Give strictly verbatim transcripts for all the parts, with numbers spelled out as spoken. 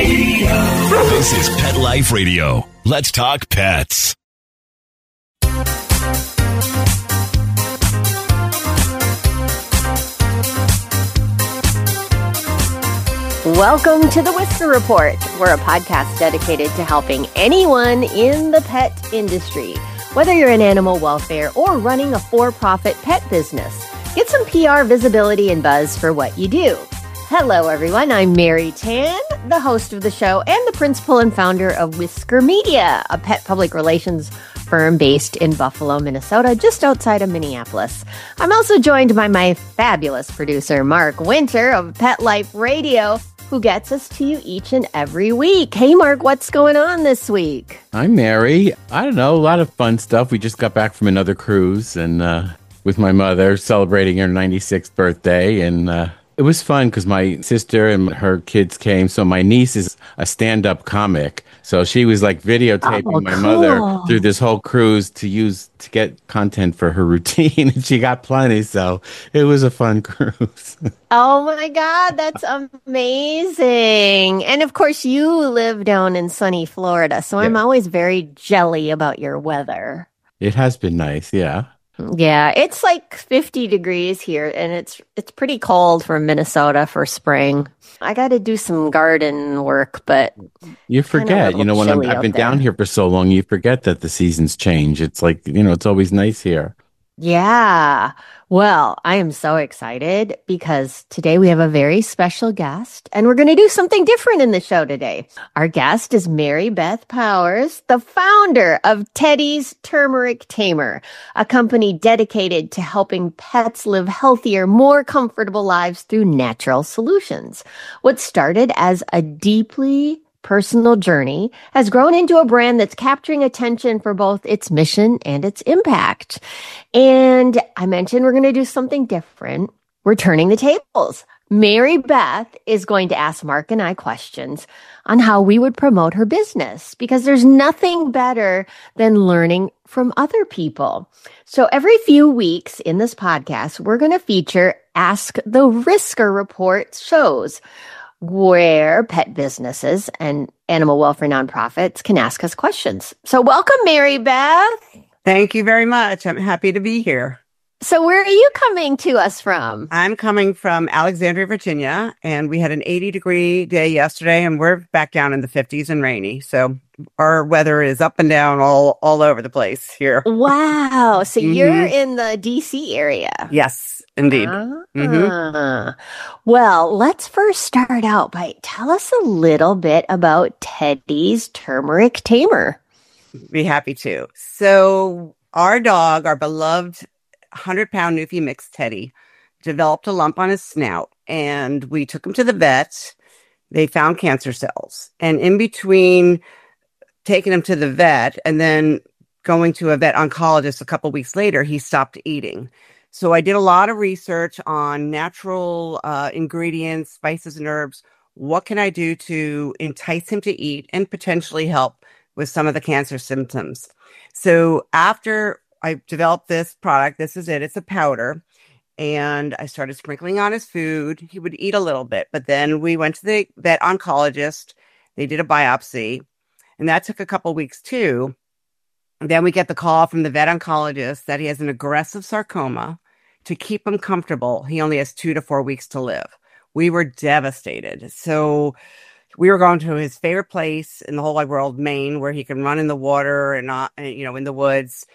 Radio. This is Pet Life Radio. Let's talk pets. Welcome to the Whisker Report. We're a podcast dedicated to helping anyone in the pet industry. Whether you're in animal welfare or running a for-profit pet business, get some P R visibility and buzz for what you do. Hello, everyone. I'm Mary Tan, the host of the show and the principal and founder of Whisker Media, a pet public relations firm based in Buffalo, Minnesota, just outside of Minneapolis. I'm also joined by my fabulous producer, Mark Winter of Pet Life Radio, who gets us to you each and every week. Hey, Mark, what's going on this week? I'm Mary. I don't know, a lot of fun stuff. We just got back from another cruise and uh, with my mother celebrating her ninety-sixth birthday. And uh, it was fun because my sister and her kids came. So my niece is a stand-up comic. So she was like videotaping oh, my cool. mother through this whole cruise to use to get content for her routine. And she got plenty. So it was a fun cruise. Oh my God, that's amazing. And of course, you live down in sunny Florida. So yeah. I'm always very jelly about your weather. It has been nice. Yeah. Yeah, it's like fifty degrees here, and it's it's pretty cold for Minnesota for spring. I got to do some garden work, but you forget, you know, when I'm, I've been down here for so long, you forget that the seasons change. It's like, you know, it's always nice here. Yeah. Well, I am so excited because today we have a very special guest and we're going to do something different in the show today. Our guest is Mary Beth Powers, the founder of Teddy's Turmeric Tamer, a company dedicated to helping pets live healthier, more comfortable lives through natural solutions. What started as a deeply personal journey has grown into a brand that's capturing attention for both its mission and its impact. And I mentioned we're going to do something different. We're turning the tables. Mary Beth is going to ask Mark and I questions on how we would promote her business, because there's nothing better than learning from other people. So every few weeks in this podcast, we're going to feature Ask the Whisker Report shows, where pet businesses and animal welfare nonprofits can ask us questions. So welcome, Mary Beth. Thank you very much. I'm happy to be here. So where are you coming to us from? I'm coming from Alexandria, Virginia, and we had an eighty degree day yesterday, and we're back down in the fifties and rainy. So our weather is up and down all, all over the place here. Wow. So mm-hmm. you're in the D C area. Yes, indeed. Uh-huh. Mm-hmm. Well, let's first start out by tell us a little bit about Teddy's Turmeric Tamer. Be happy to. So our dog, our beloved one hundred pound Newfie mix Teddy, developed a lump on his snout, and we took him to the vet. They found cancer cells. And in between taking him to the vet and then going to a vet oncologist a couple weeks later, he stopped eating. So I did a lot of research on natural uh, ingredients, spices and herbs. What can I do to entice him to eat and potentially help with some of the cancer symptoms? So after I developed this product, this is it, it's a powder, and I started sprinkling on his food. He would eat a little bit, but then we went to the vet oncologist. They did a biopsy, and that took a couple weeks too. And then we get the call from the vet oncologist that he has an aggressive sarcoma. To keep him comfortable, he only has two to four weeks to live. We were devastated. So we were going to his favorite place in the whole wide world, Maine, where he can run in the water and not, you know, in the woods.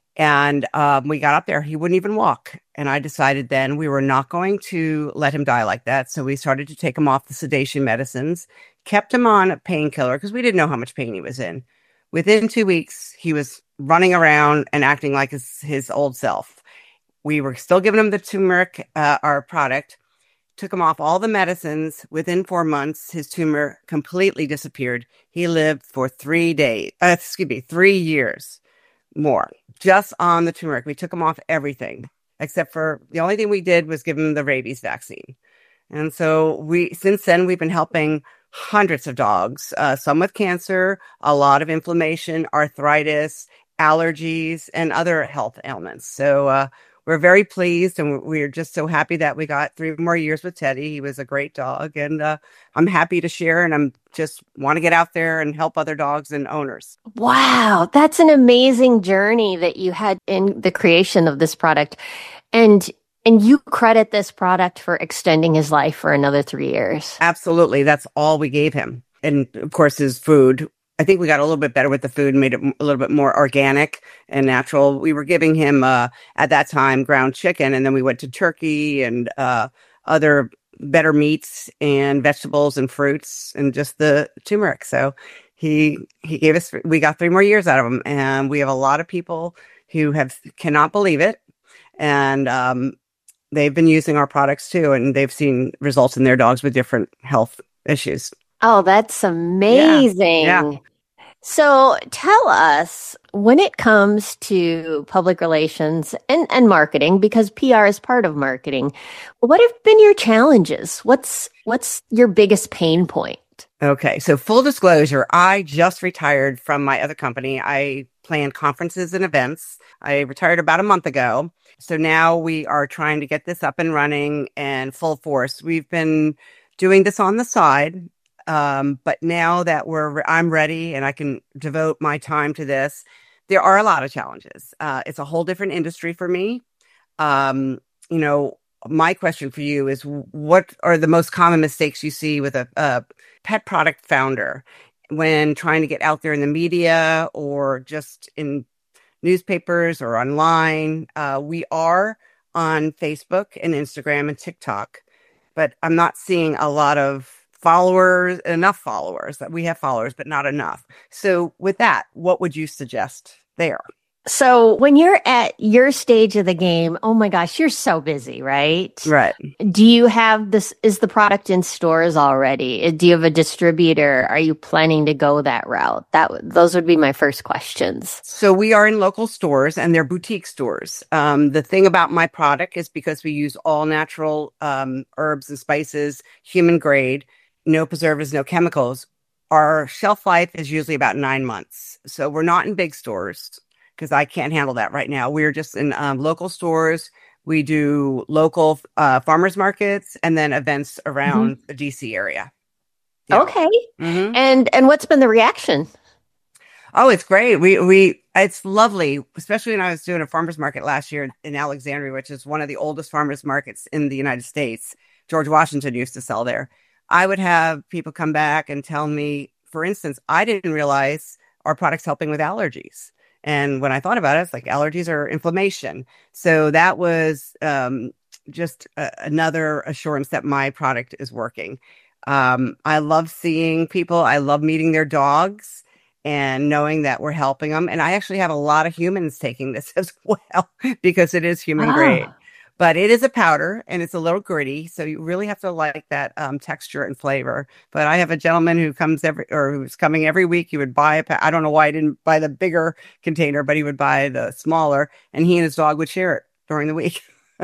And um, we got up there. He wouldn't even walk. And I decided then we were not going to let him die like that. So we started to take him off the sedation medicines, kept him on a painkiller because we didn't know how much pain he was in. Within two weeks, he was running around and acting like his, his old self. We were still giving him the turmeric, uh, our product, took him off all the medicines. Within four months, his tumor completely disappeared. He lived for three days, uh, excuse me, three years more just on the turmeric. We took him off everything except for the only thing we did was give him the rabies vaccine. And so we, since then, we've been helping hundreds of dogs, uh, some with cancer, a lot of inflammation, arthritis, allergies, and other health ailments. So, uh, we're very pleased, and we're just so happy that we got three more years with Teddy. He was a great dog, and uh, I'm happy to share, and I'm just want to get out there and help other dogs and owners. Wow, that's an amazing journey that you had in the creation of this product. And and you credit this product for extending his life for another three years. Absolutely. That's all we gave him. And of course, his food. I think we got a little bit better with the food and made it a little bit more organic and natural. We were giving him, uh, at that time, ground chicken, and then we went to turkey and uh, other better meats and vegetables and fruits and just the turmeric. So he he gave us, we got three more years out of him, and we have a lot of people who have cannot believe it, and um, they've been using our products too, and they've seen results in their dogs with different health issues. Oh, that's amazing. Yeah. Yeah. So tell us, when it comes to public relations and, and marketing, because P R is part of marketing, what have been your challenges? What's what's your biggest pain point? Okay, so full disclosure, I just retired from my other company. I plan conferences and events. I retired about a month ago. So now we are trying to get this up and running and full force. We've been doing this on the side. Um, but now that we're, I'm ready and I can devote my time to this, there are a lot of challenges. Uh, it's a whole different industry for me. Um, you know, my question for you is, what are the most common mistakes you see with a, a pet product founder when trying to get out there in the media or just in newspapers or online? Uh, we are on Facebook and Instagram and TikTok, but I'm not seeing a lot of followers, enough followers. That we have followers, but not enough. So with that, what would you suggest there? So when you're at your stage of the game, oh my gosh, you're so busy, right? Right. Do you have this, is the product in stores already? Do you have a distributor? Are you planning to go that route? That those would be my first questions. So we are in local stores, and they're boutique stores. Um, the thing about my product is because we use all natural um, herbs and spices, human grade, no preservatives, no chemicals. Our shelf life is usually about nine months. So we're not in big stores because I can't handle that right now. We're just in um, local stores. We do local uh, farmers markets and then events around mm-hmm. the D C area. Yeah. Okay. Mm-hmm. And and what's been the reaction? Oh, it's great. We we it's lovely, especially when I was doing a farmers market last year in Alexandria, which is one of the oldest farmers markets in the United States. George Washington used to sell there. I would have people come back and tell me, for instance, I didn't realize our product's helping with allergies. And when I thought about it, it's like allergies are inflammation. So that was um, just a, another assurance that my product is working. Um, I love seeing people. I love meeting their dogs and knowing that we're helping them. And I actually have a lot of humans taking this as well because it is human ah. grade. But it is a powder and it's a little gritty. So you really have to like that um, texture and flavor. But I have a gentleman who comes every, or who's coming every week. He would buy a, pa- I don't know why I didn't buy the bigger container, but he would buy the smaller, and he and his dog would share it during the week.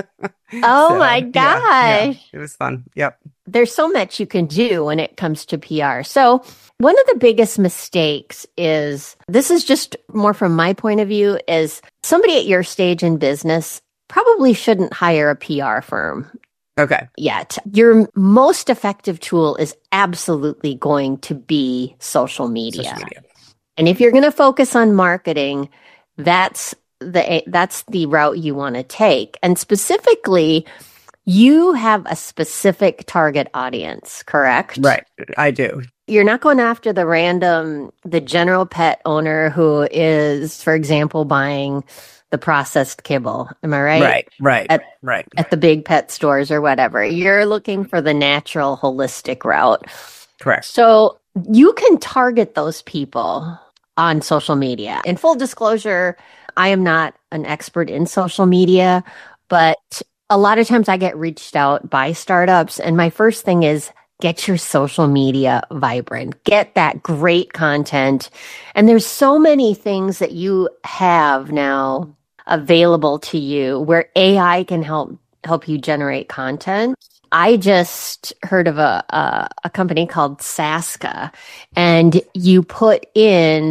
Oh so, my gosh. Yeah, yeah, it was fun. Yep. There's so much you can do when it comes to P R. So one of the biggest mistakes is, this is just more from my point of view, is somebody at your stage in business probably shouldn't hire a P R firm. Okay. Yet. Your most effective tool is absolutely going to be social media. Social media. And if you're going to focus on marketing, that's the that's the route you want to take. And specifically, you have a specific target audience, correct? Right. I do. You're not going after the random, the general pet owner who is, for example, buying the processed kibble. Am I right? Right, right, at, right. At the big pet stores or whatever. You're looking for the natural, holistic route. Correct. So you can target those people on social media. In full disclosure, I am not an expert in social media, but a lot of times I get reached out by startups, and my first thing is, get your social media vibrant. Get that great content. And there's so many things that you have now available to you where A I can help help you generate content. I just heard of a a, a company called Saska, and you put in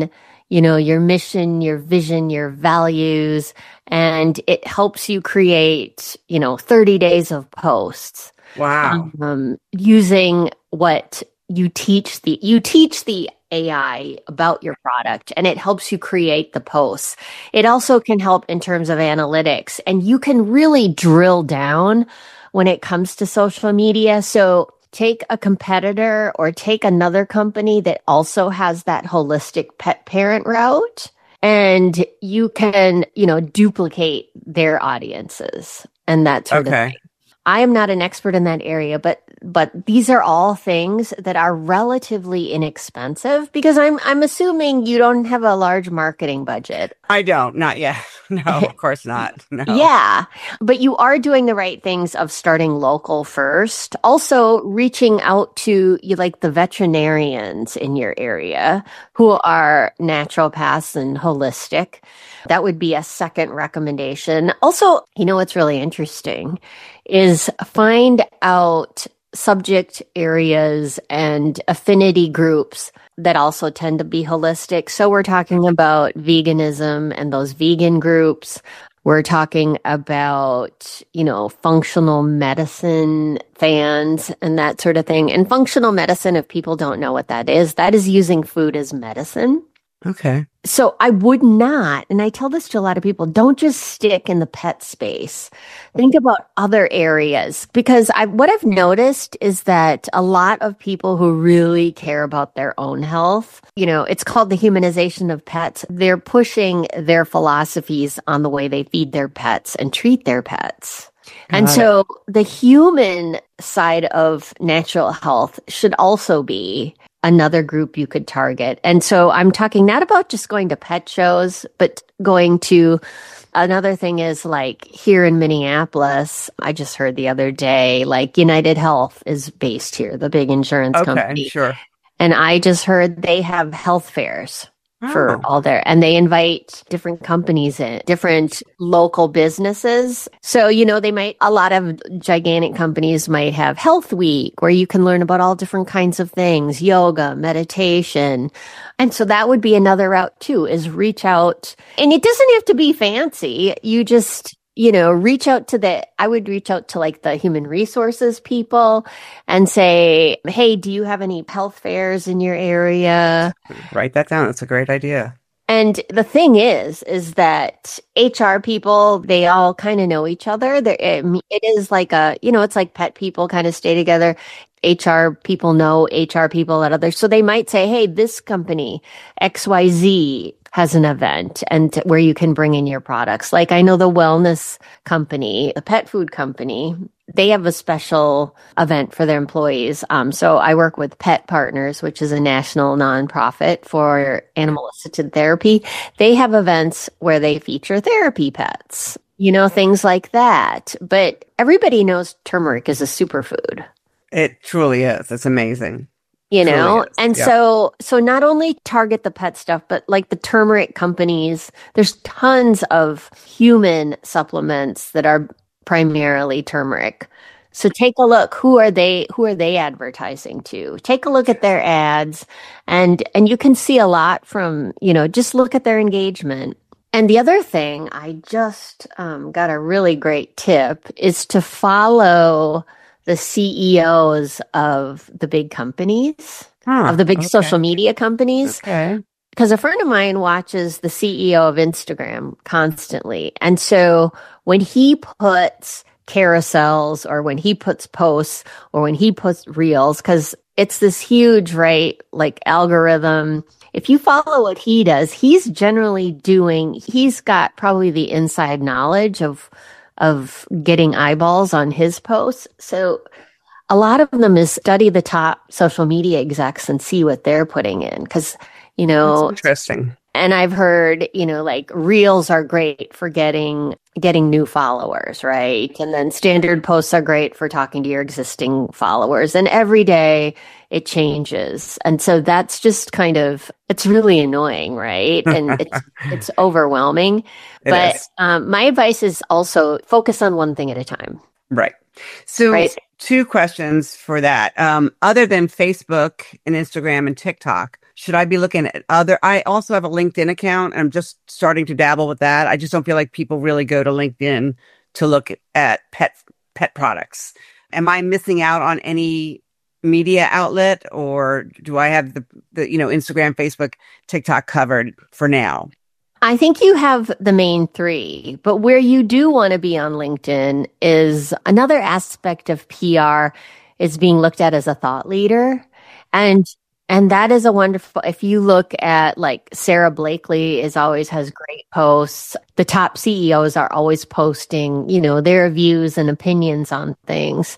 you know, your mission, your vision, your values, and it helps you create, you know, thirty days of posts. Wow. Um, using what you teach the, you teach the A I about your product, and it helps you create the posts. It also can help in terms of analytics, and you can really drill down when it comes to social media. So take a competitor or take another company that also has that holistic pet parent route, and you can, you know, duplicate their audiences and that sort Okay. of thing. I am not an expert in that area, but but these are all things that are relatively inexpensive because I'm I'm assuming you don't have a large marketing budget. I don't, not yet. No, of course not. No. Yeah, but you are doing the right things of starting local first. Also reaching out to you like the veterinarians in your area who are naturopaths and holistic. That would be a second recommendation. Also, you know what's really interesting is find out subject areas and affinity groups that also tend to be holistic. So we're talking about veganism and those vegan groups. We're talking about, you know, functional medicine fans and that sort of thing. And functional medicine, if people don't know what that is, that is using food as medicine. Okay. So I would not, and I tell this to a lot of people, don't just stick in the pet space. Think about other areas because I, what I've noticed is that a lot of people who really care about their own health, you know, it's called the humanization of pets. They're pushing their philosophies on the way they feed their pets and treat their pets. Got And it. so the human side of natural health should also be another group you could target. And so I'm talking not about just going to pet shows, but going to another thing is like here in Minneapolis, I just heard the other day, like United Health is based here, the big insurance Okay, company. sure. And I just heard they have health fairs for Oh. all their, and they invite different companies in, different local businesses. So, you know, they might, a lot of gigantic companies might have Health Week where you can learn about all different kinds of things, yoga, meditation. And so that would be another route too, is reach out. And it doesn't have to be fancy. You just, you know, reach out to the, I would reach out to like the human resources people and say, hey, do you have any health fairs in your area? Write that down. That's a great idea. And the thing is, is that H R people, they all kind of know each other. There, it, it is like a, you know, it's like pet people kind of stay together. H R people know H R people at others. So they might say, hey, this company, X Y Z, has an event and where you can bring in your products. Like I know the wellness company, the pet food company, they have a special event for their employees. Um, so I work with Pet Partners, which is a national nonprofit for animal-assisted therapy. They have events where they feature therapy pets, you know, things like that. But everybody knows turmeric is a superfood. It truly is. It's amazing. You Truly know, is. and Yeah. so, so not only target the pet stuff, but like the turmeric companies, there's tons of human supplements that are primarily turmeric. So take a look. Who are they, who are they advertising to? Take a look at their ads and, and you can see a lot from, you know, just look at their engagement. And the other thing, I just um, got a really great tip is to follow the C E Os of the big companies, Huh, of the big okay. social media companies. Okay. Because a friend of mine watches the C E O of Instagram constantly. And so when he puts carousels or when he puts posts or when he puts reels, because it's this huge, right, like algorithm. If you follow what he does, he's generally doing, he's got probably the inside knowledge of of getting eyeballs on his posts. So a lot of them is study the top social media execs and see what they're putting in. Because, you know, That's interesting. and I've heard, you know, like reels are great for getting getting new followers, right? And then standard posts are great for talking to your existing followers. And every day it changes. And so that's just kind of, it's really annoying, right? And it's it's overwhelming. It but is. um, my advice is also focus on one thing at a time. Right. So Right. two questions for that. Um, other than Facebook and Instagram and TikTok, should I be looking at other? I also have a LinkedIn account. I'm just starting to dabble with that. I just don't feel like people really go to LinkedIn to look at pet pet products. Am I missing out on any media outlet, or do I have the, the you know, Instagram, Facebook, TikTok covered for now? I think you have the main three, but where you do want to be on LinkedIn is another aspect of P R is being looked at as a thought leader. And and that is a wonderful, if you look at like Sarah Blakely is always has great posts. The top C E Os are always posting, you know, their views and opinions on things.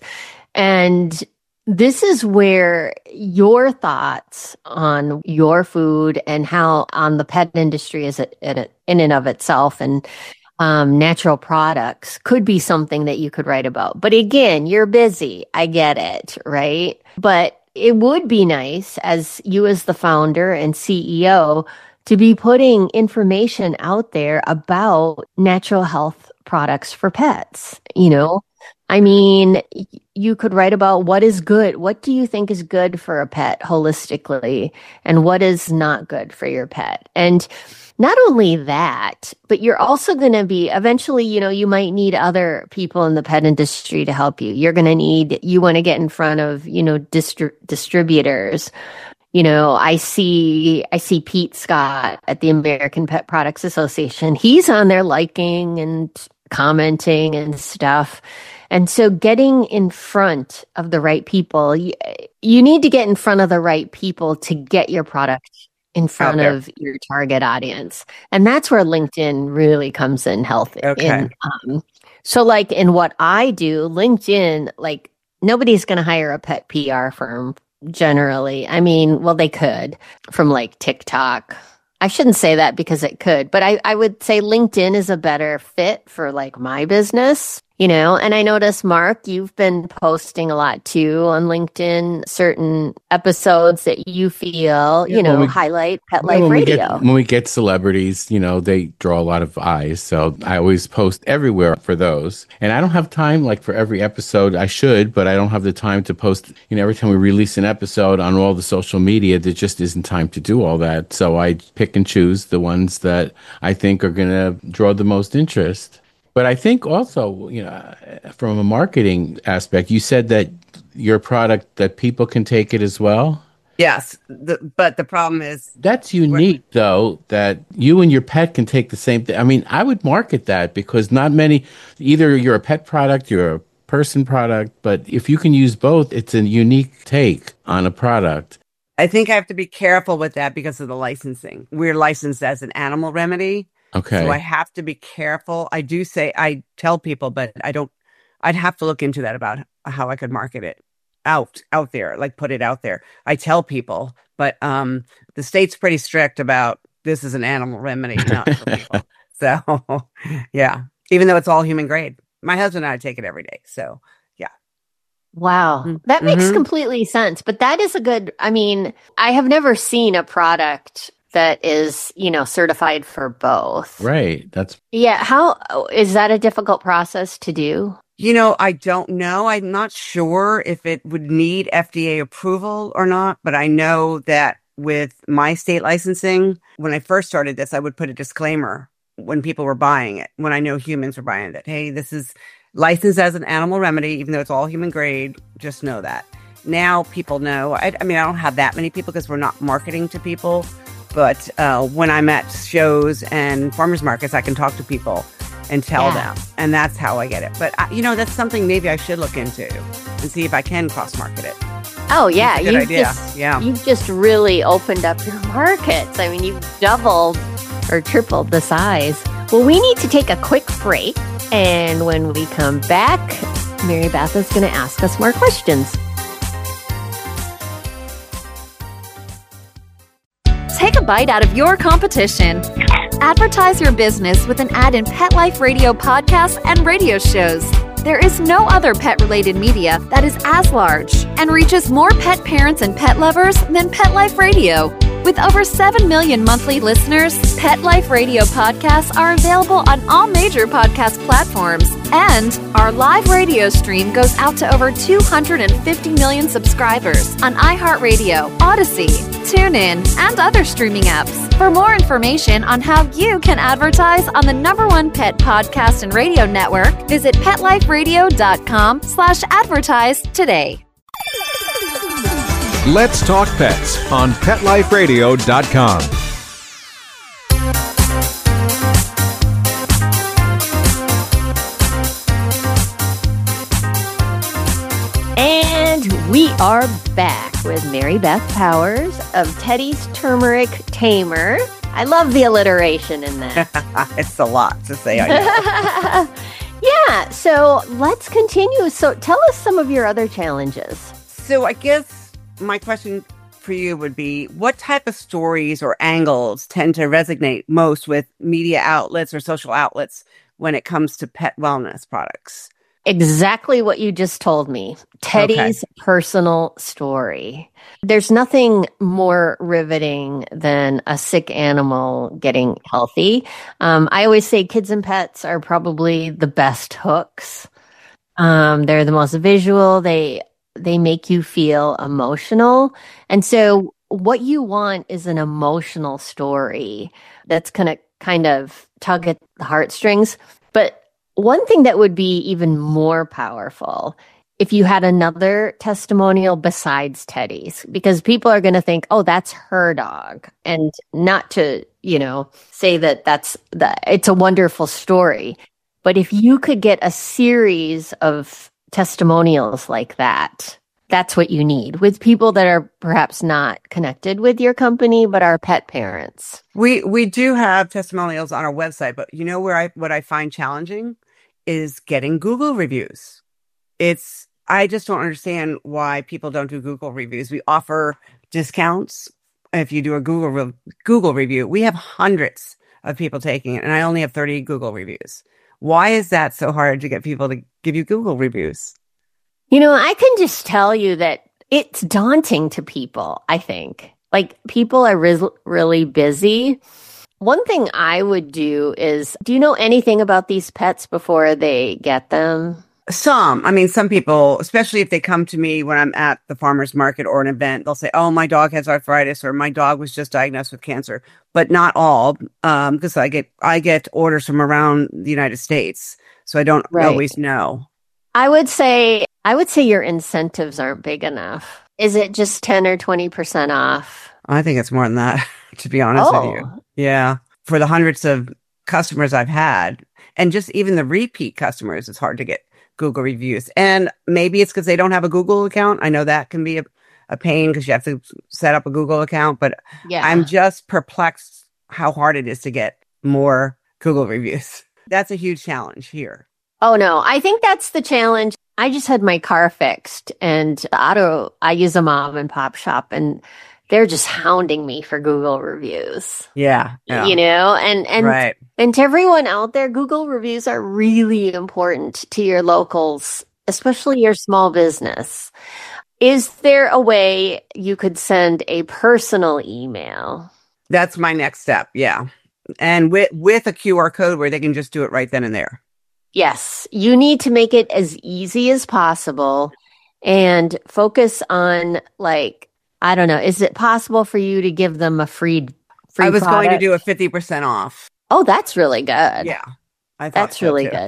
And this is where your thoughts on your food and how on the pet industry is it in and of itself and um, natural products could be something that you could write about. But again, you're busy. I get it, right? But it would be nice as you as the founder and C E O to be putting information out there about natural health products for pets, you know? I mean, you could write about what is good. What do you think is good for a pet holistically, and what is not good for your pet? And not only that, but you're also going to be eventually, you know, you might need other people in the pet industry to help you. You're going to need, you want to get in front of, you know, distri- distributors. You know, I see, I see Pete Scott at the American Pet Products Association. He's on there liking and commenting and stuff. And so getting in front of the right people, you, you need to get in front of the right people to get your product in front of your target audience. And that's where LinkedIn really comes in healthy. Okay. In, um, so like in what I do, LinkedIn, like nobody's going to hire a pet P R firm generally. I mean, well, they could from like TikTok. I shouldn't say that because it could, but I, I would say LinkedIn is a better fit for like my business, you know. And I notice, Mark, you've been posting a lot too on LinkedIn, certain episodes that you feel, Yeah, you know, we, highlight Pet yeah, Life when Radio. We get, when we get celebrities, you know, they draw a lot of eyes. So I always post everywhere for those. And I don't have time like for every episode. I should, but I don't have the time to post, you know, every time we release an episode on all the social media, there just isn't time to do all that. So I pick and choose the ones that I think are going to draw the most interest. But I think also, you know, from a marketing aspect, you said that your product, that people can take it as well. Yes. The, but the problem is that's unique, though, that you and your pet can take the same thing. I mean, I would market that because not many, either you're a pet product, you're a person product, but if you can use both, it's a unique take on a product. I think I have to be careful with that because of the licensing. We're licensed as an animal remedy. Okay. So I have to be careful. I do say, I tell people, but I don't, I'd have to look into that about how I could market it out, out there, like put it out there. I tell people, but um, the state's pretty strict about this is an animal remedy, not for people. So yeah, even though it's all human grade, my husband and I take it every day. So yeah. Wow. That makes mm-hmm. completely sense. But that is a good, I mean, I have never seen a product that is, you know, certified for both. Right. That's yeah. How is that a difficult process to do? You know, I don't know. I'm not sure if it would need F D A approval or not, but I know that with my state licensing, when I first started this, I would put a disclaimer when people were buying it, when I know humans were buying it. Hey, this is licensed as an animal remedy, even though it's all human grade. Just know that. Now people know. I, I mean, I don't have that many people because we're not marketing to people. But uh, when I'm at shows and farmers markets, I can talk to people and tell yeah. them. And that's how I get it. But, I, you know, that's something maybe I should look into and see if I can cross-market it. Oh, yeah. Good you've idea. Just, yeah. You've just really opened up your markets. I mean, you've doubled or tripled the size. Well, we need to take a quick break. And when we come back, Mary Beth is going to ask us more questions. Take a bite out of your competition. Advertise your business with an ad in Pet Life Radio podcasts and radio shows. There is no other pet-related media that is as large and reaches more pet parents and pet lovers than Pet Life Radio. With over seven million monthly listeners, Pet Life Radio podcasts are available on all major podcast platforms. And our live radio stream goes out to over two hundred fifty million subscribers on iHeartRadio, Odyssey, TuneIn, and other streaming apps. For more information on how you can advertise on the number one pet podcast and radio network, visit PetLifeRadio.com slash advertise today. Let's Talk Pets on Pet Life Radio dot com. And we are back with Mary Beth Powers of Teddy's Turmeric Tamer. I love the alliteration in that. It's a lot to say. I know. Yeah, so let's continue. So tell us some of your other challenges. So I guess my question for you would be, what type of stories or angles tend to resonate most with media outlets or social outlets when it comes to pet wellness products? Exactly what you just told me. Teddy's okay. Personal story. There's nothing more riveting than a sick animal getting healthy. Um, I always say kids and pets are probably the best hooks. Um, they're the most visual. They They make you feel emotional. And so what you want is an emotional story that's going to kind of tug at the heartstrings. But one thing that would be even more powerful if you had another testimonial besides Teddy's, because people are going to think, oh, that's her dog. And not to, you know, say that that's the, it's a wonderful story. But if you could get a series of testimonials like that, that's what you need with people that are perhaps not connected with your company, but are pet parents. We we do have testimonials on our website, but you know where I what I find challenging is getting Google reviews. It's I just don't understand why people don't do Google reviews. We offer discounts if you do a Google re- Google review. We have hundreds of people taking it, and I only have thirty Google reviews. Why is that so hard to get people to give you Google reviews? You know, I can just tell you that it's daunting to people, I think. Like, people are re- really busy. One thing I would do is, do you know anything about these pets before they get them? Some. I mean, some people, especially if they come to me when I'm at the farmer's market or an event, they'll say, oh, my dog has arthritis, or my dog was just diagnosed with cancer. But not all, um, because I get I get orders from around the United States. So I don't right. always know. I would say, I would say your incentives aren't big enough. Is it just ten or twenty percent off? I think it's more than that, to be honest oh. with you. Yeah. For the hundreds of customers I've had, and just even the repeat customers, it's hard to get Google reviews. And maybe it's because they don't have a Google account. I know that can be a, a pain because you have to set up a Google account, but yeah. I'm just perplexed how hard it is to get more Google reviews. That's a huge challenge here. Oh, no, I think that's the challenge. I just had my car fixed, and auto, I use a mom and pop shop, and they're just hounding me for Google reviews. Yeah. yeah. You know, and, and, right. and to everyone out there, Google reviews are really important to your locals, especially your small business. Is there a way you could send a personal email? That's my next step. Yeah. And with, with a Q R code where they can just do it right then and there. Yes, you need to make it as easy as possible and focus on, like, I don't know, is it possible for you to give them a free, free I was product? going to do a fifty percent off. Oh, that's really good. Yeah. I thought that's so really too. good.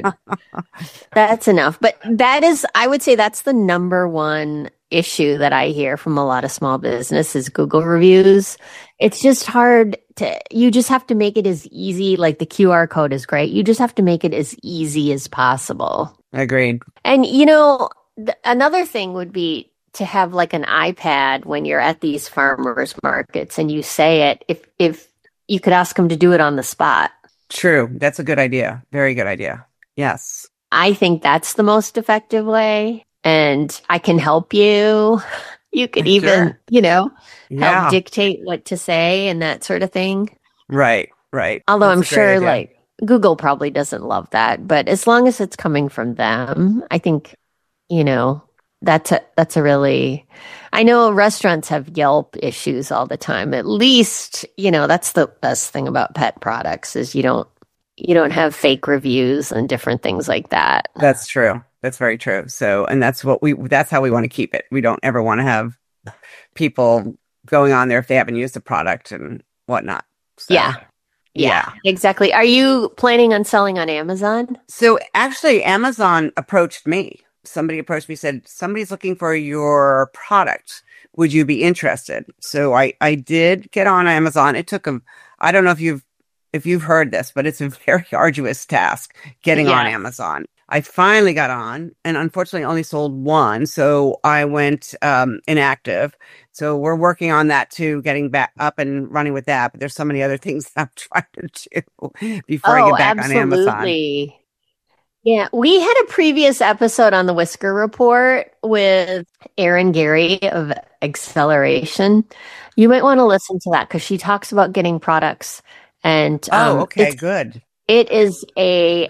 That's enough. But that is, I would say that's the number one issue that I hear from a lot of small business is Google reviews. It's just hard to, you just have to make it as easy. Like, the Q R code is great. You just have to make it as easy as possible. Agreed. And, you know, th- another thing would be to have like an iPad when you're at these farmers markets and you say it, if, if you could ask them to do it on the spot. True. That's a good idea. Very good idea. Yes. I think that's the most effective way. And I can help you. You could even, sure. you know, yeah. help dictate what to say and that sort of thing. Right, right. Although That's I'm sure idea. like Google probably doesn't love that. But as long as it's coming from them, I think, you know, That's a that's a really, I know restaurants have Yelp issues all the time. At least, you know, that's the best thing about pet products is you don't you don't have fake reviews and different things like that. That's true. That's very true. So, and that's what we that's how we want to keep it. We don't ever want to have people going on there if they haven't used the product and whatnot. So, yeah. yeah. Yeah, exactly. Are you planning on selling on Amazon? So actually Amazon approached me. Somebody approached me, said, somebody's looking for your product. Would you be interested? So I, I did get on Amazon. It took a, I don't know if you've, if you've heard this, but it's a very arduous task getting Yeah. on Amazon. I finally got on and unfortunately only sold one. So I went um, inactive. So we're working on that too, getting back up and running with that. But there's so many other things I'm trying to do before I Oh, get back on Amazon. absolutely. Yeah, we had a previous episode on the Whisker Report with Erin Gary of Acceleration. You might want to listen to that because she talks about getting products. And um, Oh, okay, it's, good. it is a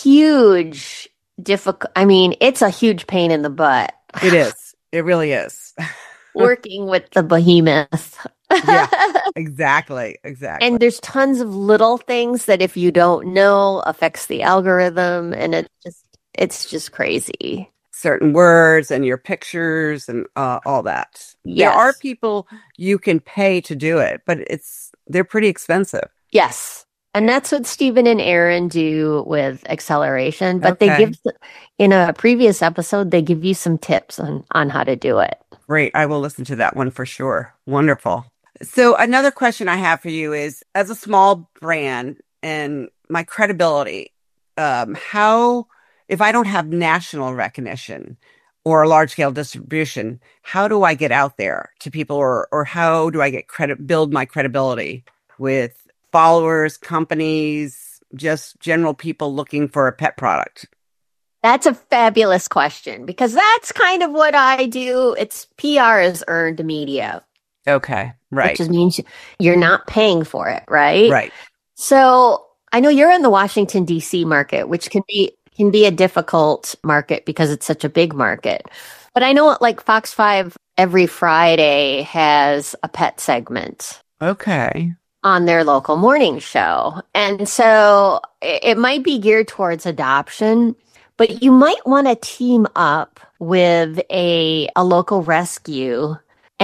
huge difficult. I mean, it's a huge pain in the butt It is. It really is. working with the behemoth. Yeah, exactly. Exactly. And there's tons of little things that if you don't know affects the algorithm, and it just it's just crazy. Certain words and your pictures and uh, all that. There Yes. are people you can pay to do it, but it's they're pretty expensive. Yes. And that's what Stephen and Aaron do with Acceleration. But they Okay. give, in a previous episode, they give you some tips on, on how to do it. Great. I will listen to that one for sure. Wonderful. So another question I have for you is, as a small brand and my credibility, um, how, if I don't have national recognition or a large scale distribution, how do I get out there to people, or, or how do I get credit, build my credibility with followers, companies, just general people looking for a pet product? That's a fabulous question because that's kind of what I do. It's P R is earned media, Okay. Right. which just means you're not paying for it, right? Right. So I know you're in the Washington, D C market, which can be can be a difficult market because it's such a big market. But I know like Fox five every Friday has a pet segment Okay. on their local morning show. And so it, it might be geared towards adoption, but you might want to team up with a a local rescue.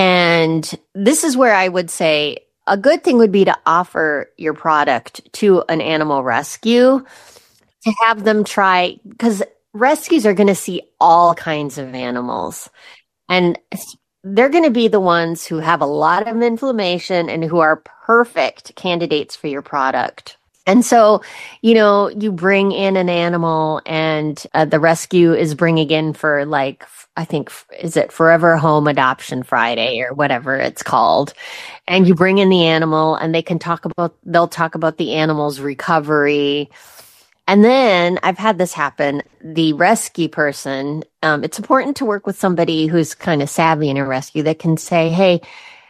And this is where I would say a good thing would be to offer your product to an animal rescue to have them try, because rescues are going to see all kinds of animals. And they're going to be the ones who have a lot of inflammation and who are perfect candidates for your product. And so, you know, you bring in an animal and uh, the rescue is bringing in for like, I think, is it Forever Home Adoption Friday or whatever it's called. And you bring in the animal and they can talk about, they'll talk about the animal's recovery. And then I've had this happen. The rescue person, um, it's important to work with somebody who's kind of savvy in a rescue that can say, hey,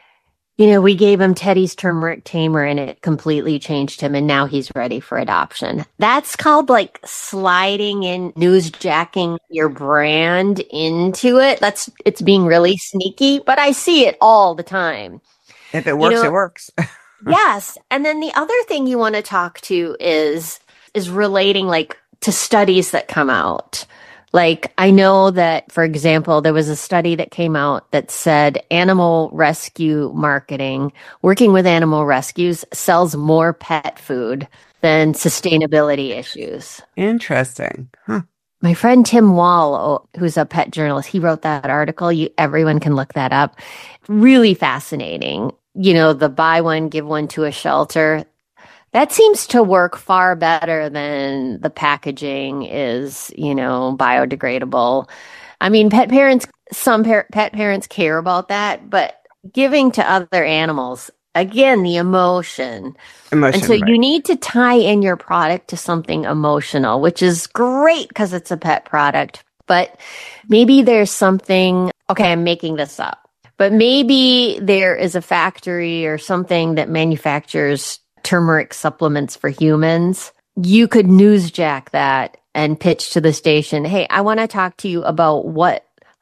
you know, we gave him Teddy's turmeric tamer and it completely changed him and now he's ready for adoption. That's called like sliding in, newsjacking your brand into it. That's, it's being really sneaky, but I see it all the time. If it works, know- it works. Yes. And then the other thing you want to talk to is, is relating like to studies that come out. Like, I know that, for example, there was a study that came out that said animal rescue marketing, working with animal rescues, sells more pet food than sustainability issues. Interesting. Huh. My friend Tim Wall, who's a pet journalist, he wrote that article. You, everyone can look that up. Really fascinating. You know, the buy one, give one to a shelter. That seems to work far better than the packaging is, you know, biodegradable. I mean, pet parents, some par- pet parents care about that, but giving to other animals, again, the emotion. Emotion. And so right. you need to tie in your product to something emotional, which is great because it's a pet product. But maybe there's something, okay, I'm making this up, but maybe there is a factory or something that manufactures turmeric supplements for humans. You could newsjack that and pitch to the station, hey, I want to talk to you about what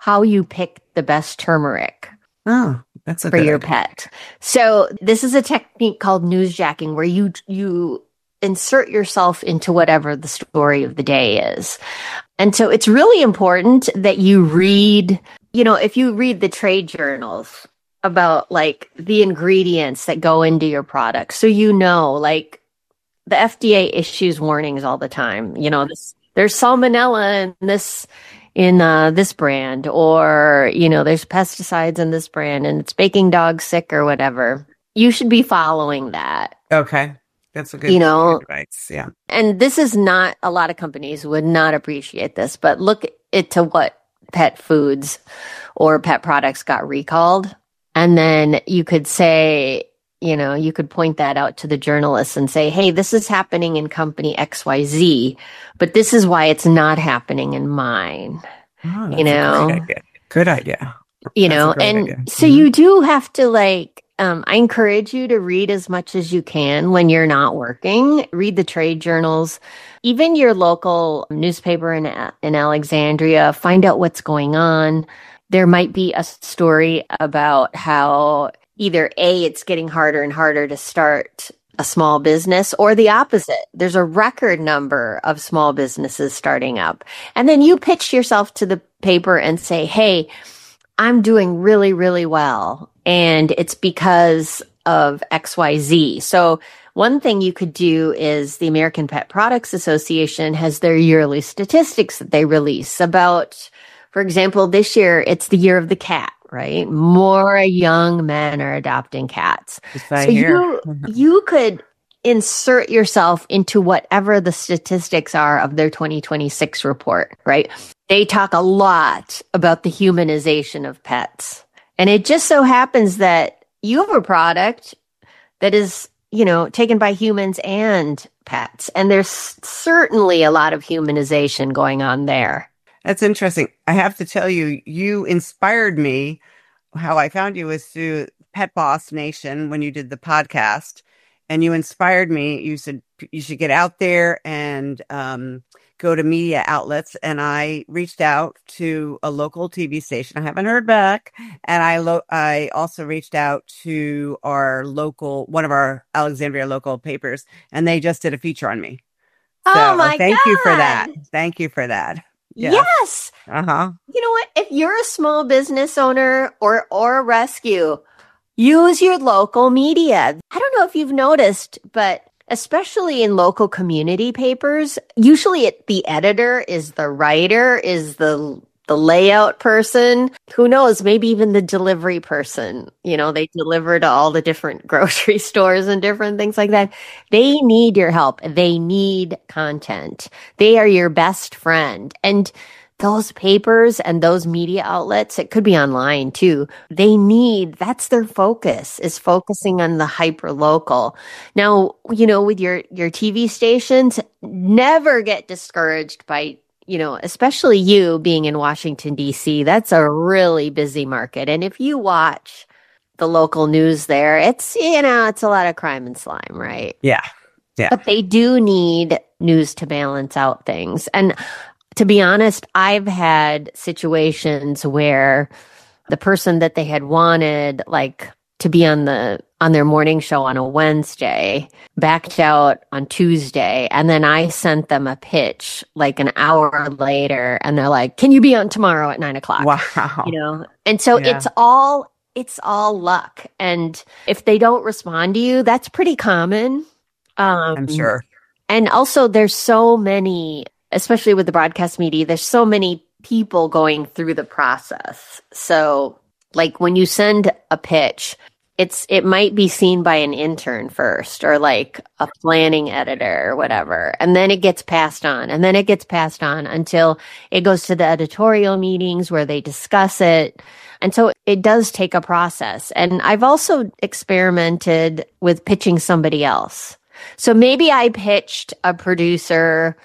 how you pick the best turmeric Oh, that's a for good your idea. pet. So this is a technique called newsjacking, where you you insert yourself into whatever the story of the day is. And so it's really important that you read, you know, if you read the trade journals about like the ingredients that go into your product. So you know, like the F D A issues warnings all the time. You know, this, there's salmonella in this in uh, this brand, or, you know, there's pesticides in this brand and it's making dogs sick or whatever. You should be following that. Okay. That's a good, You know, good advice. Yeah. And this is not, a lot of companies would not appreciate this, but look it to what pet foods or pet products got recalled. And then you could say, you know, you could point that out to the journalists and say, hey, this is happening in company X Y Z, but this is why it's not happening in mine. Oh, that's You know? a great idea. Good idea. You That's a know, great and idea. so Mhm. you do have to like, um, I encourage you to read as much as you can when you're not working. Read the trade journals, even your local newspaper in, in Alexandria, find out what's going on. There might be a story about how either A, it's getting harder and harder to start a small business, or the opposite. There's a record number of small businesses starting up. And then you pitch yourself to the paper and say, hey, I'm doing really, really well. And it's because of X Y Z. So one thing you could do is the American Pet Products Association has their yearly statistics that they release about, for example, this year, it's the year of the cat, right? More young men are adopting cats. Yes, I So hear. you, you could insert yourself into whatever the statistics are of their twenty twenty-six report, right? They talk a lot about the humanization of pets. And it just so happens that you have a product that is, you know, taken by humans and pets. And there's certainly a lot of humanization going on there. That's interesting. I have to tell you, you inspired me. How I found you was through Pet Boss Nation when you did the podcast, and you inspired me. You said you should get out there and um, go to media outlets. And I reached out to a local T V station. I haven't heard back. And I lo- I also reached out to our local, one of our Alexandria local papers, and they just did a feature on me. Oh So my thank you for that. God. Thank you for that. Yeah. Yes. Uh-huh. You know what? If you're a small business owner or or a rescue, use your local media. I don't know if you've noticed, but especially in local community papers, usually it, the editor is the writer, is the the layout person. Who knows? Maybe even the delivery person. You know, they deliver to all the different grocery stores and different things like that. They need your help. They need content. They are your best friend. And those papers and those media outlets, it could be online too. They need, that's their focus, is focusing on the hyper local. Now, you know, with your, your T V stations, never get discouraged by, you know, especially you being in Washington, D C, that's a really busy market. And if you watch the local news there, it's, you know, it's a lot of crime and slime, right? Yeah. Yeah. But they do need news to balance out things. And to be honest, I've had situations where the person that they had wanted, like, to be on the on their morning show on a Wednesday backed out on Tuesday, and then I sent them a pitch like an hour later, and they're like, "Can you be on tomorrow at nine o'clock?" Wow. You know, and so Yeah. it's all it's all luck, and if they don't respond to you, that's pretty common. Um, I'm sure. And also, there's so many, especially with the broadcast media, there's so many people going through the process. So, like when you send a pitch, it's it might be seen by an intern first, or like a planning editor or whatever, and then it gets passed on, and then it gets passed on until it goes to the editorial meetings where they discuss it. And so it does take a process. And I've also experimented with pitching somebody else. So maybe I pitched a producer,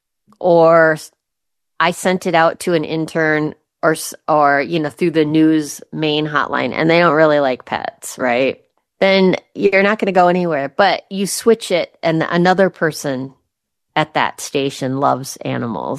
or I sent it out to an intern, or, or, you know, through the news main hotline, and they don't really like pets, right? Then you're not going to go anywhere, but you switch it and another person at that station loves animals.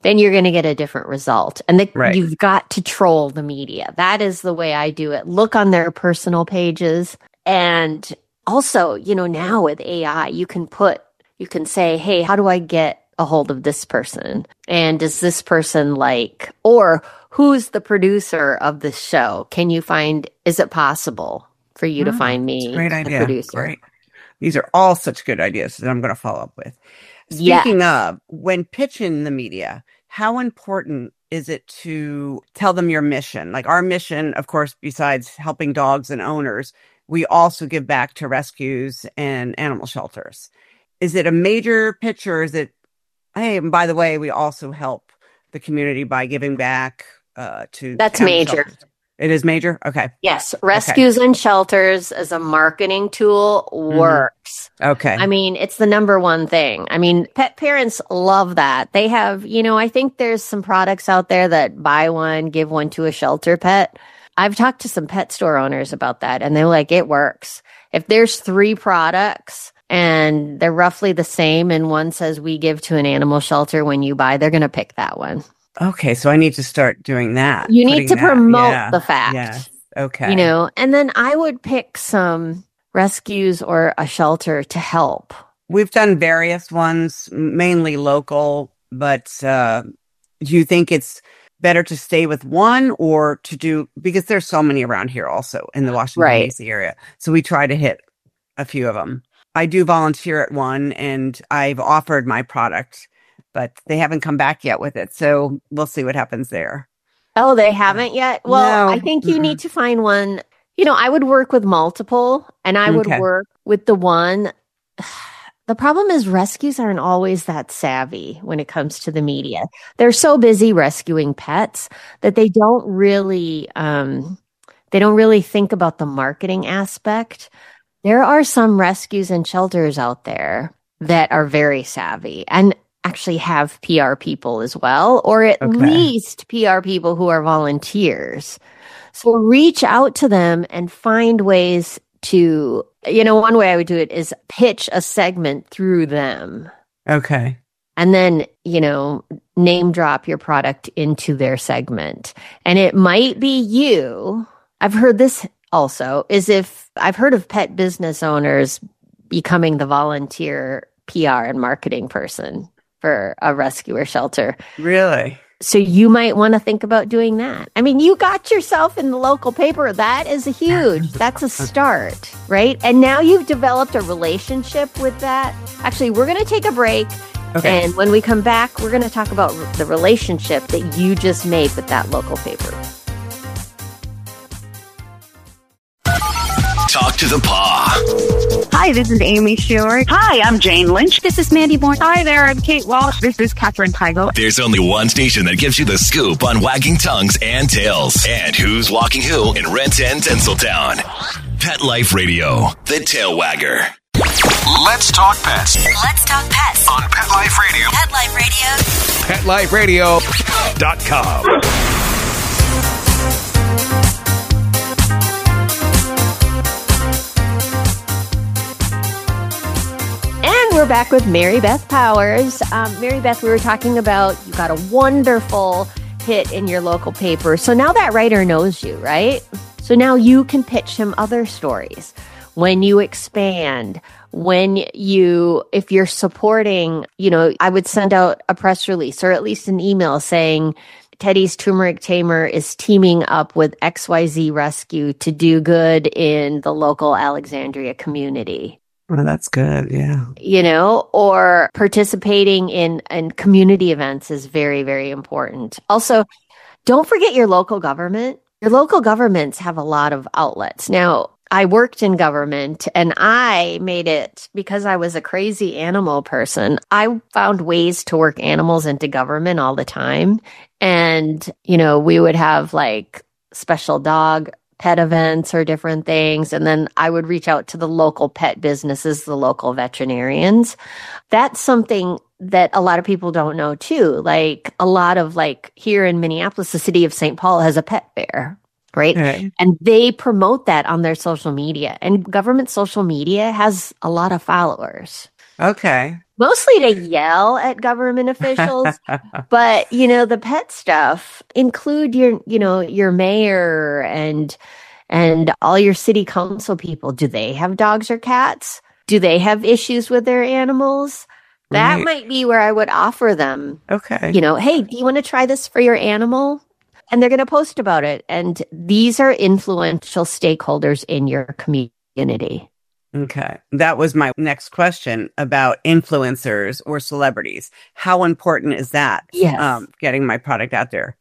then you're going to get a different result. And the, Right. you've got to troll the media. That is the way I do it. Look on their personal pages. And also, you know, now with A I, you can put, you can say, hey, how do I get a hold of this person? And does this person like, or who's the producer of this show? Can you find, is it possible for you to Oh, find that's me a great the idea. producer? Great. These are all such good ideas that I'm going to follow up with. Yes. Speaking of, when pitching the media, how important is it to tell them your mission? Like our mission, of course, besides helping dogs and owners, we also give back to rescues and animal shelters. Is it a major pitch, or is it, hey, and by the way, we also help the community by giving back uh, to That's animal major. shelters? It is major? Okay. Yes, rescues and shelters as a marketing tool works. Okay. I mean, it's the number one thing. I mean, pet parents love that. They have, you know, I think there's some products out there that buy one, give one to a shelter pet. I've talked to some pet store owners about that, and they're like, it works. If there's three products and they're roughly the same, and one says we give to an animal shelter when you buy, they're going to pick that one. Okay, so I need to start doing that. You need putting to that- promote yeah, the fact. Yes. Okay. You know, and then I would pick some rescues or a shelter to help. We've done various ones, mainly local, but uh, do you think it's better to stay with one or to do, because there's so many around here also in the Washington, Right. D C area. So we try to hit a few of them. I do volunteer at one, and I've offered my product, but they haven't come back yet with it. So we'll see what happens there. Oh, they haven't yet? Well, No. I think you Mm-mm. need to find one. You know, I would work with multiple, and I would Okay. work with the one. The problem is rescues aren't always that savvy when it comes to the media. They're so busy rescuing pets that they don't really um, they don't really think about the marketing aspect. There are some rescues and shelters out there that are very savvy and actually have P R people as well, or at Okay. least P R people who are volunteers. So reach out to them and find ways to, you know, one way I would do it is pitch a segment through them. Okay. And then, you know, name drop your product into their segment. And it might be you. I've heard this also, is if I've heard of pet business owners becoming the volunteer P R and marketing person for a rescue or shelter. Really? So you might want to think about doing that. I mean, you got yourself in the local paper. That is a huge, that's a start, right? And now you've developed a relationship with that. Actually, we're going to take a break. Okay. And when we come back, we're going to talk about the relationship that you just made with that local paper. Talk to the paw. Hi, this is Amy Shore. Hi, I'm Jane Lynch. This is Mandy Moore. Hi there, I'm Kate Walsh. This is Catherine Heigl. There's only one station that gives you the scoop on wagging tongues and tails. And who's walking who in Renton and Tinseltown. Pet Life Radio, the tail wagger. Let's talk pets Let's talk pets. on Pet Life Radio. Pet Life Radio. pet life radio dot com. And we're back with Mary Beth Powers. Um, Mary Beth, we were talking about you got a wonderful hit in your local paper. So now that writer knows you, right? So now you can pitch him other stories. When you expand, when you, if you're supporting, you know, I would send out a press release or at least an email saying, Teddy's Turmeric Tamer is teaming up with X Y Z Rescue to do good in the local Alexandria community. Well, that's good. Yeah. You know, or participating in, in community events is very, very important. Also, don't forget your local government. Your local governments have a lot of outlets. Now, I worked in government and I made it because I was a crazy animal person. I found ways to work animals into government all the time. And, you know, we would have like special dog pet events or different things. And then I would reach out to the local pet businesses, the local veterinarians. That's something that a lot of people don't know too. Like a lot of like here in Minneapolis, the city of Saint Paul has a pet fair, right? Okay. And they promote that on their social media. And government social media has a lot of followers. Okay. Mostly to yell at government officials, but you know, the pet stuff include your, you know, your mayor and and all your city council people. Do they have dogs or cats? Do they have issues with their animals? That Right. might be where I would offer them, Okay. you know, hey, do you want to try this for your animal? And they're going to post about it. And these are influential stakeholders in your community. Okay. That was my next question about influencers or celebrities. How important is that? Yes. Um, getting my product out there.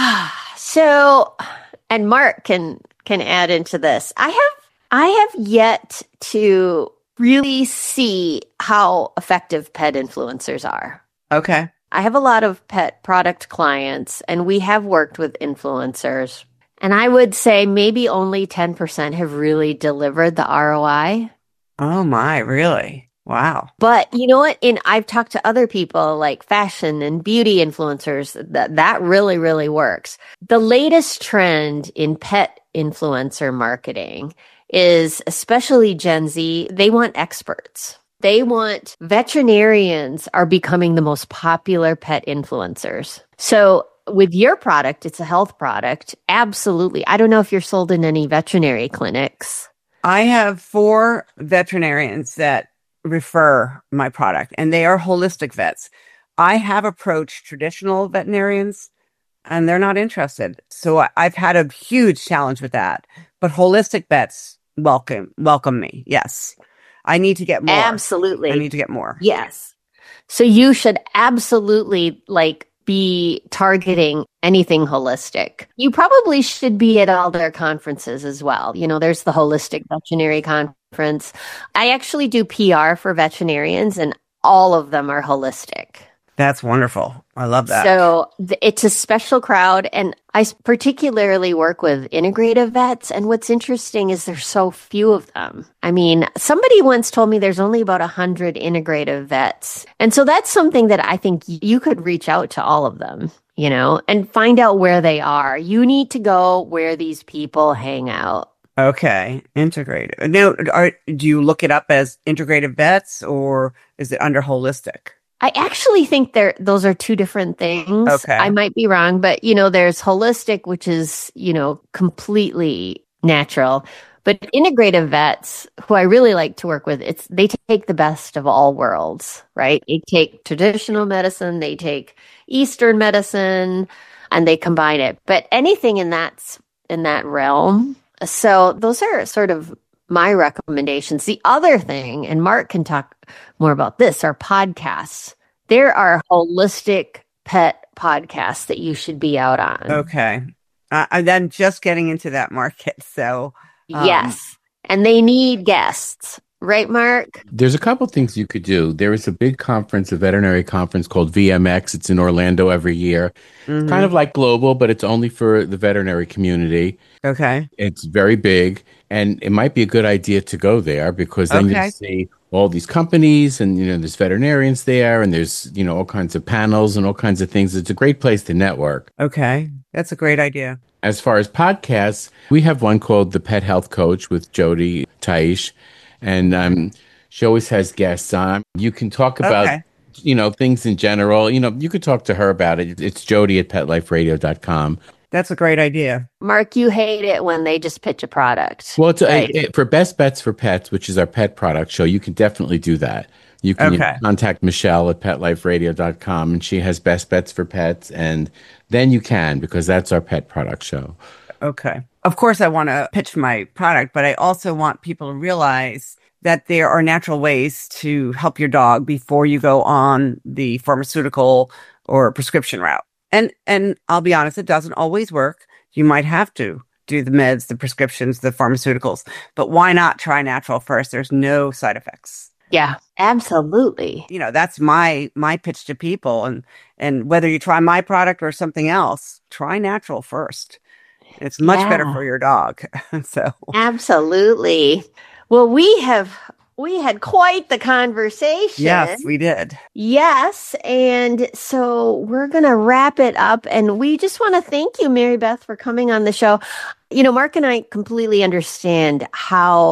So, and Mark can can add into this. I have I have yet to really see how effective pet influencers are. Okay. I have a lot of pet product clients, and we have worked with influencers. And I would say maybe only ten percent have really delivered the R O I. Oh my, really? Wow. But you know what? In I've talked to other people like fashion and beauty influencers that that really, really works. The latest trend in pet influencer marketing is, especially Gen Z, they want experts. They want veterinarians are becoming the most popular pet influencers. So with your product, it's a health product. Absolutely. I don't know if you're sold in any veterinary clinics. I have four veterinarians that refer my product, and they are holistic vets. I have approached traditional veterinarians, and they're not interested. So I- I've had a huge challenge with that. But holistic vets welcome welcome me. Yes, I need to get more. Absolutely. I need to get more. Yes. So you should absolutely like be targeting anything holistic. You probably should be at all their conferences as well. You know, there's the Holistic Veterinary Conference. I actually do P R for veterinarians, and all of them are holistic. That's wonderful. I love that. So th- it's a special crowd, and I s- particularly work with integrative vets. And what's interesting is there's so few of them. I mean, somebody once told me there's only about one hundred integrative vets. And so that's something that I think y- you could reach out to all of them, you know, and find out where they are. You need to go where these people hang out. Okay, integrative. Now, are, do you look it up as integrative vets, or is it under holistic? I actually think there those are two different things. Okay. I might be wrong, but you know, there's holistic, which is, you know, completely natural. But integrative vets, who I really like to work with, it's they take the best of all worlds, right? They take traditional medicine, they take Eastern medicine, and they combine it. But anything in that in that realm. So those are sort of my recommendations. The other thing, and Mark can talk more about this, are podcasts. There are holistic pet podcasts that you should be out on. Okay. Uh, and then just getting into that market. So, um, Yes. And they need guests. Right, Mark? There's a couple things you could do. There is a big conference, a veterinary conference called V M X. It's in Orlando every year. mhm. Kind of like global, but it's only for the veterinary community. Okay. It's very big, and it might be a good idea to go there because then Okay. you see all these companies, and you know there's veterinarians there, and there's you know all kinds of panels and all kinds of things. It's a great place to network. Okay. That's a great idea. As far as podcasts, we have one called The Pet Health Coach with Jody Taish, and um, she always has guests on. You can talk about Okay. you know things in general. You know you could talk to her about it. It's Jody at pet life radio dot com. That's a great idea. Mark, you hate it when they just pitch a product. Well, it's a, Right. it- for Best Bets for Pets, which is our pet product show, you can definitely do that. You can Okay. contact Michelle at pet life radio dot com, and she has Best Bets for Pets, and then you can, because that's our pet product show. Okay. Of course, I want to pitch my product, but I also want people to realize that there are natural ways to help your dog before you go on the pharmaceutical or prescription route. And and I'll be honest, it doesn't always work. You might have to do the meds, the prescriptions, the pharmaceuticals, but why not try natural first? There's no side effects. Yeah, absolutely. You know, that's my my pitch to people. And and whether you try my product or something else, try natural first. It's much better Yeah. for your dog. So Absolutely. Well, we have we had quite the conversation. yes, we did. Yes, and so we're going to wrap it up, and we just want to thank you, Mary Beth, for coming on the show. You know, Mark and I completely understand how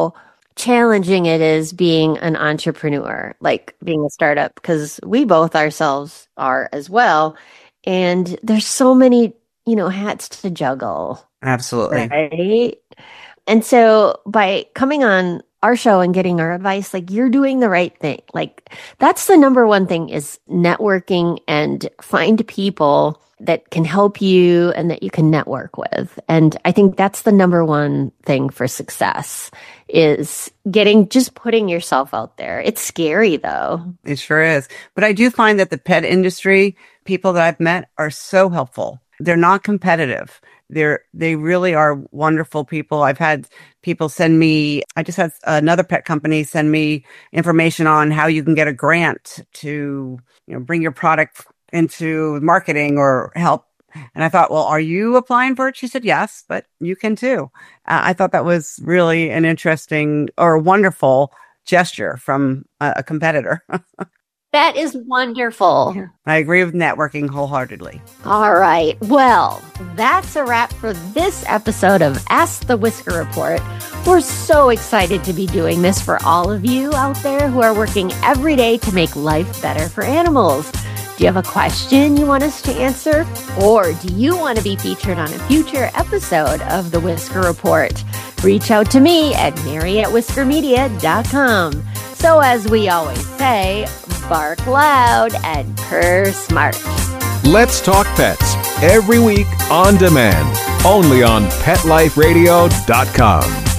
challenging it is being an entrepreneur, like being a startup, because we both ourselves are as well. And there's so many, you know, hats to juggle. Absolutely. Right. And so by coming on our show and getting our advice, like you're doing the right thing. Like that's the number one thing is networking and find people that can help you and that you can network with. And I think that's the number one thing for success is getting, just putting yourself out there. It's scary though. It sure is. But I do find that the pet industry, people that I've met are so helpful. They're not competitive. They're, they really are wonderful people. I've had people send me, I just had another pet company send me information on how you can get a grant to, you know, bring your product into marketing or help. And I thought, well, are you applying for it? She said, yes, but you can too. Uh, I thought that was really an interesting or wonderful gesture from a, a competitor. That is wonderful. I agree with networking wholeheartedly. All right. Well, that's a wrap for this episode of Ask the Whisker Report. We're so excited to be doing this for all of you out there who are working every day to make life better for animals. Do you have a question you want us to answer? Or do you want to be featured on a future episode of the Whisker Report? Reach out to me at mary at whisker media dot com. So as we always say, bark loud and purr smart. Let's Talk Pets, every week on demand, only on pet life radio dot com.